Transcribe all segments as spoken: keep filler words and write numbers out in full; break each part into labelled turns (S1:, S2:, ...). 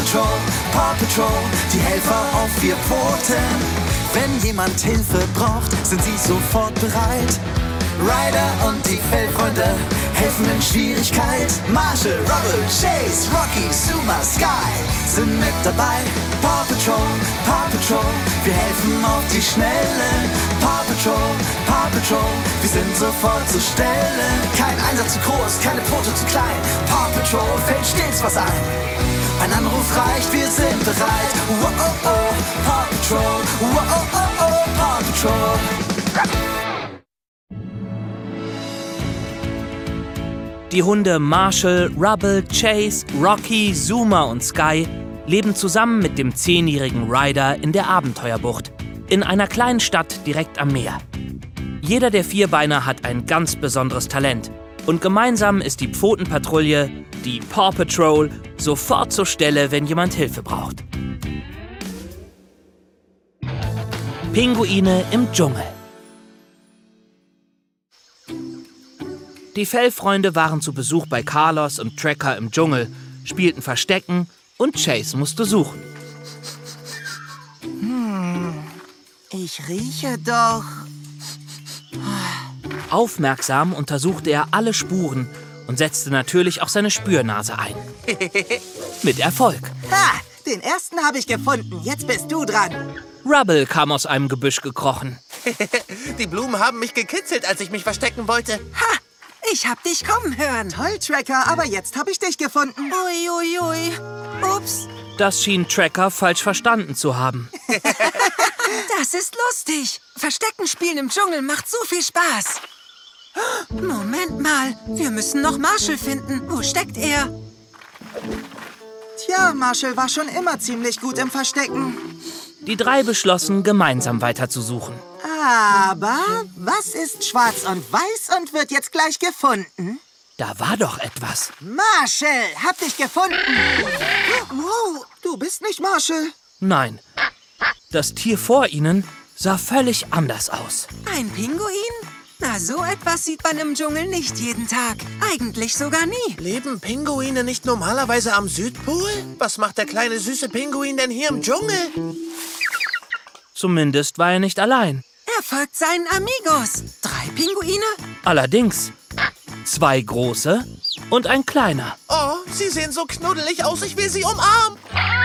S1: Patrol, Paw Patrol, die Helfer auf vier Pfoten. Wenn jemand Hilfe braucht, sind sie sofort bereit. Ryder und die Fellfreunde helfen in Schwierigkeit. Marshall, Rubble, Chase, Rocky, Zuma, Sky sind mit dabei. Paw Patrol, Paw Patrol, wir helfen auf die Schnelle. Paw Patrol, Paw Patrol, wir sind sofort zur Stelle. Kein Einsatz zu groß, keine Pfote zu klein. Paw Patrol fällt stets was ein. Ein Anruf reicht, wir sind bereit. Wow, oh, oh, Paw Patrol, wow, oh, oh, oh, Paw Patrol.
S2: Die Hunde Marshall, Rubble, Chase, Rocky, Zuma und Sky leben zusammen mit dem zehnjährigen Ryder in der Abenteuerbucht, in einer kleinen Stadt direkt am Meer. Jeder der Vierbeiner hat ein ganz besonderes Talent und gemeinsam ist die Pfotenpatrouille, die Paw Patrol, sofort zur Stelle, wenn jemand Hilfe braucht. Pinguine im Dschungel. Die Fellfreunde waren zu Besuch bei Carlos und Tracker im Dschungel, spielten Verstecken und Chase musste suchen.
S3: Hm, ich rieche doch.
S2: Aufmerksam untersuchte er alle Spuren und setzte natürlich auch seine Spürnase ein. Mit Erfolg.
S3: Ha, den ersten habe ich gefunden. Jetzt bist du dran.
S2: Rubble kam aus einem Gebüsch gekrochen.
S4: Die Blumen haben mich gekitzelt, als ich mich verstecken wollte.
S3: Ha! Ich hab dich kommen hören. Toll, Tracker, aber jetzt hab ich dich gefunden. Ui, ui, ui. Ups.
S2: Das schien Tracker falsch verstanden zu haben.
S3: Das ist lustig. Verstecken spielen im Dschungel macht so viel Spaß. Moment mal, wir müssen noch Marshall finden. Wo steckt er? Tja, Marshall war schon immer ziemlich gut im Verstecken.
S2: Die drei beschlossen, gemeinsam weiterzusuchen.
S3: Aber was ist schwarz und weiß und wird jetzt gleich gefunden?
S2: Da war doch etwas.
S3: Marshall, hab dich gefunden. Wow, du bist nicht Marshall.
S2: Nein, das Tier vor ihnen sah völlig anders aus.
S3: Ein Pinguin? Na, so etwas sieht man im Dschungel nicht jeden Tag. Eigentlich sogar nie.
S4: Leben Pinguine nicht normalerweise am Südpol? Was macht der kleine süße Pinguin denn hier im Dschungel?
S2: Zumindest war er nicht allein.
S3: Er folgt seinen Amigos. Drei Pinguine?
S2: Allerdings zwei große und ein kleiner.
S4: Oh, sie sehen so knuddelig aus, ich will sie umarmen.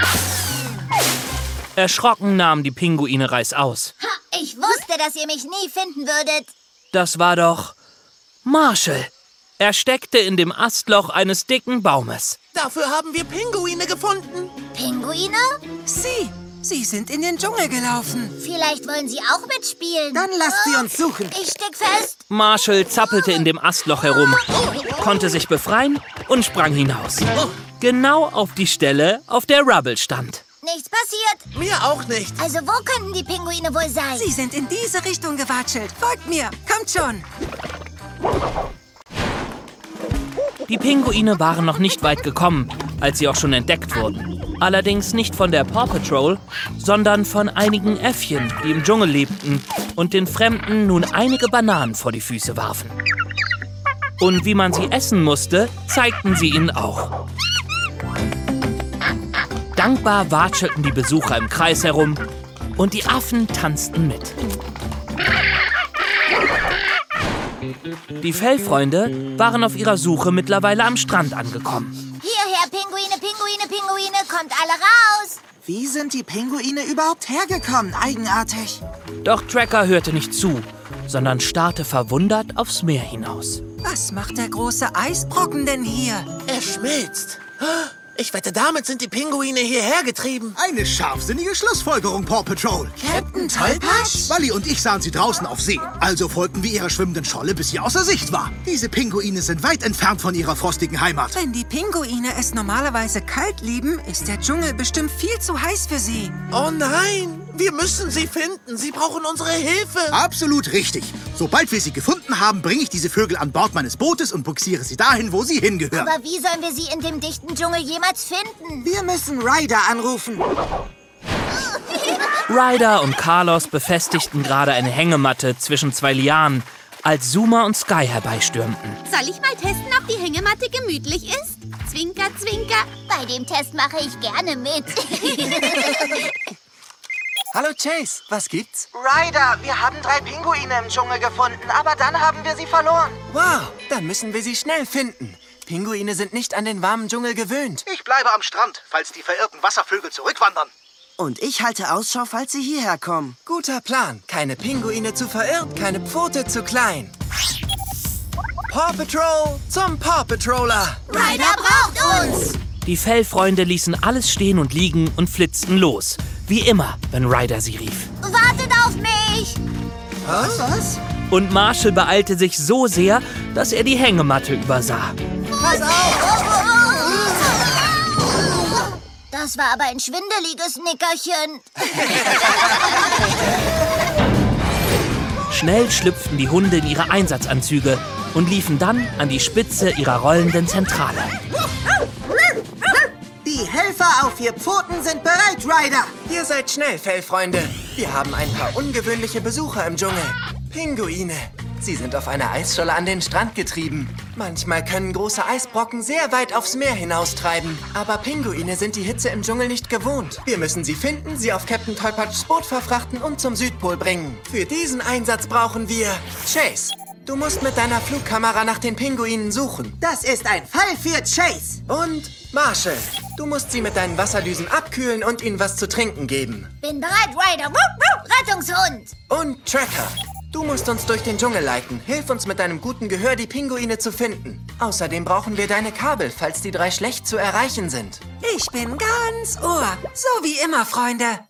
S2: Erschrocken nahmen die Pinguine reißaus.
S5: Ha, ich wusste, dass ihr mich nie finden würdet.
S2: Das war doch Marshall. Er steckte in dem Astloch eines dicken Baumes.
S4: Dafür haben wir Pinguine gefunden.
S5: Pinguine?
S3: Sie. Sie sind in den Dschungel gelaufen.
S5: Vielleicht wollen sie auch mitspielen.
S3: Dann lasst sie uns suchen.
S5: Ich steck fest.
S2: Marshall zappelte in dem Astloch herum, konnte sich befreien und sprang hinaus. Genau auf die Stelle, auf der Rubble stand.
S5: Nichts passiert.
S4: Mir auch nicht.
S5: Also wo könnten die Pinguine wohl sein?
S3: Sie sind in diese Richtung gewatschelt. Folgt mir. Kommt schon.
S2: Die Pinguine waren noch nicht weit gekommen, als sie auch schon entdeckt wurden. Allerdings nicht von der Paw Patrol, sondern von einigen Äffchen, die im Dschungel lebten und den Fremden nun einige Bananen vor die Füße warfen. Und wie man sie essen musste, zeigten sie ihnen auch. Dankbar watschelten die Besucher im Kreis herum und die Affen tanzten mit. Die Fellfreunde waren auf ihrer Suche mittlerweile am Strand angekommen.
S5: Hierher, Pinguine, Pinguine, Pinguine, kommt alle raus.
S3: Wie sind die Pinguine überhaupt hergekommen? Eigenartig.
S2: Doch Tracker hörte nicht zu, sondern starrte verwundert aufs Meer hinaus.
S3: Was macht der große Eisbrocken denn hier?
S4: Er schmilzt. Ich wette, damit sind die Pinguine hierher getrieben.
S6: Eine scharfsinnige Schlussfolgerung, Paw Patrol.
S3: Captain Tollpatsch?
S6: Wally und ich sahen sie draußen auf See. Also folgten wir ihrer schwimmenden Scholle, bis sie außer Sicht war. Diese Pinguine sind weit entfernt von ihrer frostigen Heimat.
S3: Wenn die Pinguine es normalerweise kalt lieben, ist der Dschungel bestimmt viel zu heiß für sie.
S4: Oh nein, wir müssen sie finden. Sie brauchen unsere Hilfe.
S6: Absolut richtig. Sobald wir sie gefunden haben, bringe ich diese Vögel an Bord meines Bootes und buxiere sie dahin, wo sie hingehören.
S5: Aber wie sollen wir sie in dem dichten Dschungel jemals finden?
S3: Wir müssen Ryder anrufen.
S2: Ryder und Carlos befestigten gerade eine Hängematte zwischen zwei Lianen, als Zuma und Sky herbeistürmten.
S7: Soll ich mal testen, ob die Hängematte gemütlich ist? Zwinker, zwinker.
S5: Bei dem Test mache ich gerne mit.
S3: Hallo Chase, was gibt's?
S7: Ryder, wir haben drei Pinguine im Dschungel gefunden, aber dann haben wir sie verloren.
S3: Wow, dann müssen wir sie schnell finden. Pinguine sind nicht an den warmen Dschungel gewöhnt.
S6: Ich bleibe am Strand, falls die verirrten Wasservögel zurückwandern.
S7: Und ich halte Ausschau, falls sie hierher kommen.
S3: Guter Plan. Keine Pinguine zu verirrt, keine Pfote zu klein. Paw Patrol zum Paw Patroller.
S5: Ryder braucht uns!
S2: Die Fellfreunde ließen alles stehen und liegen und flitzten los. Wie immer, wenn Ryder sie rief.
S5: Wartet auf mich!
S7: Was? Was?
S2: Und Marshall beeilte sich so sehr, dass er die Hängematte übersah.
S7: Pass auf!
S5: Das war aber ein schwindeliges Nickerchen.
S2: Schnell schlüpften die Hunde in ihre Einsatzanzüge und liefen dann an die Spitze ihrer rollenden Zentrale.
S7: Die Helfer auf vier Pfoten sind bereit, Ryder.
S3: Ihr seid schnell, Fellfreunde. Wir haben ein paar ungewöhnliche Besucher im Dschungel. Pinguine. Sie sind auf einer Eisscholle an den Strand getrieben. Manchmal können große Eisbrocken sehr weit aufs Meer hinaustreiben. Aber Pinguine sind die Hitze im Dschungel nicht gewohnt. Wir müssen sie finden, sie auf Captain Tollpatschs Boot verfrachten und zum Südpol bringen. Für diesen Einsatz brauchen wir Chase. Du musst mit deiner Flugkamera nach den Pinguinen suchen.
S7: Das ist ein Fall für Chase.
S3: Und Marshall, du musst sie mit deinen Wasserdüsen abkühlen und ihnen was zu trinken geben.
S5: Bin bereit, Ryder. Wupp, wupp, Rettungshund.
S3: Und Tracker, du musst uns durch den Dschungel leiten. Hilf uns mit deinem guten Gehör, die Pinguine zu finden. Außerdem brauchen wir deine Kabel, falls die drei schlecht zu erreichen sind.
S8: Ich bin ganz Ohr. So wie immer, Freunde.